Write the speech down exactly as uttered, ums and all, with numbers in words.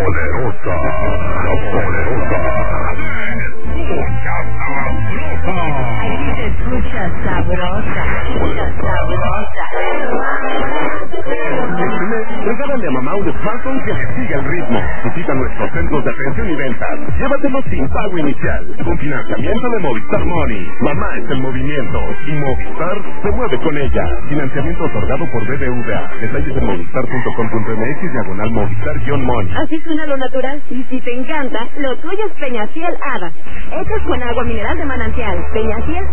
poderosa, la poderosa. Aquí se escucha sabrosa, escucha sabrosa. Regálale a mamá un smartphone que le siga el ritmo. Visita nuestros centros de atención y ventas. Llévatelo sin pago inicial. Con financiamiento de Movistar Money. Mamá es el movimiento y Movistar se mueve con ella. Financiamiento otorgado por B B V A. Detalles en movistar punto com punto m x diagonal Movistar-Money. Así suena lo natural. Y si te encanta, lo tuyo es Peñafiel Hada. Hechos con agua mineral de manantial. Peñafiel